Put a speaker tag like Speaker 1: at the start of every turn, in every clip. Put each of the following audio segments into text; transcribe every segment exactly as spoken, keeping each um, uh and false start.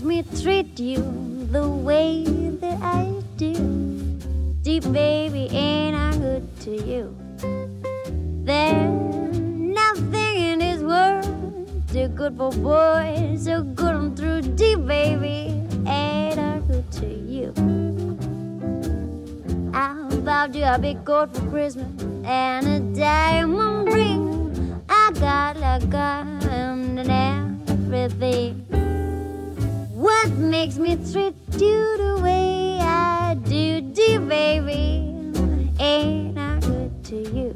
Speaker 1: makes me treat you the way that I do? Deep baby, ain't I good to you? There's nothing in this world too good for boys, so good I'm through. Deep baby, ain't I good to you? I bought you a big coat for Christmas and a diamond ring. I got like diamond and everything. What makes me treat you the way I do, dear baby? Ain't I good to you?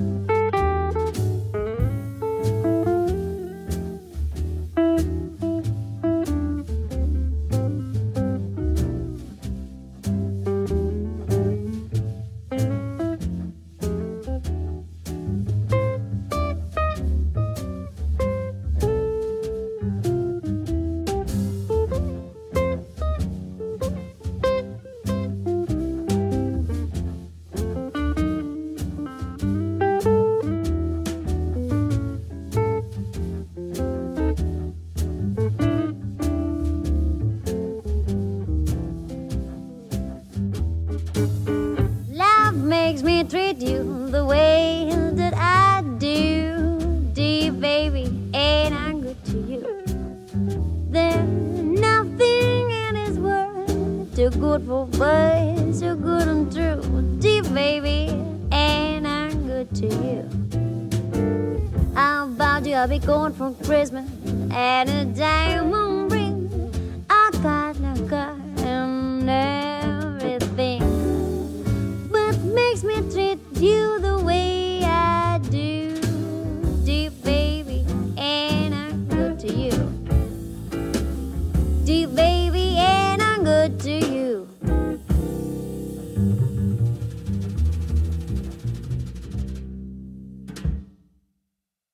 Speaker 1: Makes me treat you the way that I do, dear baby, ain't I good to you? There's nothing in this world too good for boys, so good and true, dear baby, ain't I good to you? I bought you a big coat for Christmas and a diamond ring. I got no car and everything. Makes me treat you the way I do, deep baby, ain't I good to you? Deep baby.